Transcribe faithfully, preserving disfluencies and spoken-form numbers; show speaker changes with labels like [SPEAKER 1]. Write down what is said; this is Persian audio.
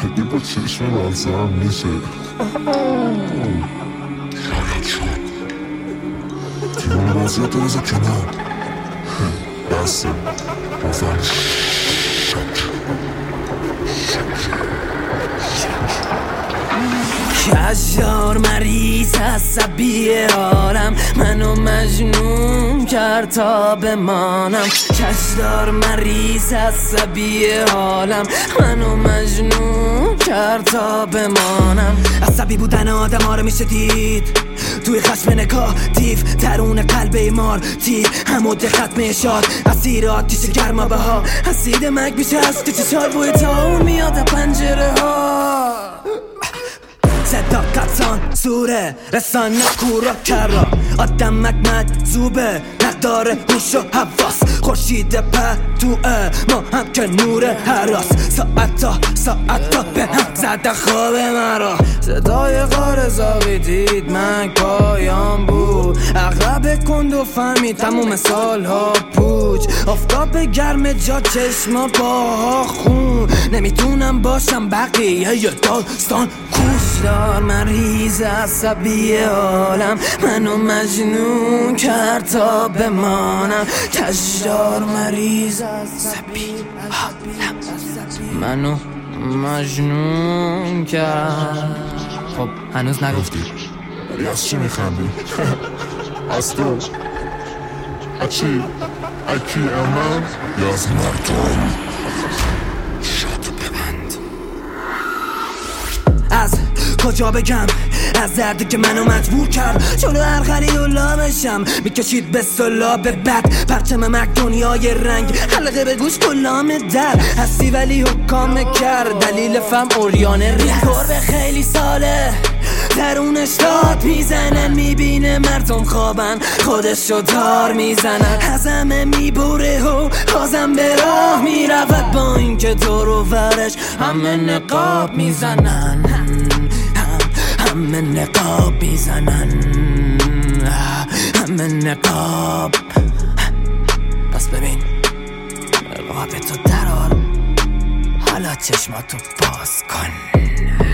[SPEAKER 1] دیگه با چشم بازم میشه. شاید شد دیوان بازی ها تو بزا کنار بسته بازم شک
[SPEAKER 2] کجدار مریض عصبی حالم منو مجنون کرد تا بمانم. کجدار مریض عصبی حالم منو مجنون کرد تا بمانم. عصبی بودن آدم ها رو میشه دید توی خشم نگاتیو درون قلب ایمار تی همو دقت میشاد اسیر آتیش گرما بها اسید مگ میشه از تو چشار بوی تا اون میاد پنجره ها. صداقتان سوره رسانه کورا کرا آدم مکمک زوبه نداره هوش و حواس خورشید پتوه ما هم که نور حراس ساعتا ساعتا به هم زده خواب مرا. صدای غار زاوی دید من پایان بود اغلب کند و فهمید تموم سالها پوچ آفتاب گرم جا چشما با خون نمیتونم باشم بقیه ی داستان کشدار مریض عصبی حالم منو مجنون کرد تا بمانم. کشدار مریض عصبی حالم منو مجنون کرد. خب هنوز نگفتی
[SPEAKER 1] ولی از چی میخندی؟ از تو؟ از چی؟ از کی امن؟ یا از مردم؟
[SPEAKER 2] شاتو ببند. از کجا بگم از دردی که منو مجبور کرد جلو هر خری و لامشم میکشید به سلاب بد پرچم مک دنیای رنگ حلقه به گوش کلام در هستی ولی حکام کرد دلیل فهم اوریانه ریکور به خیلی ساله درونش داد میزنه میبینه مردم خوابن خودشو دار میزنن از همه میبره و بازم به راه میرود با اینکه دور و ورش همه نقاب میزنن همه نقاب میزنن همه نقاب. پس ببین نقاب تو درار حالا چشماتو باز کن.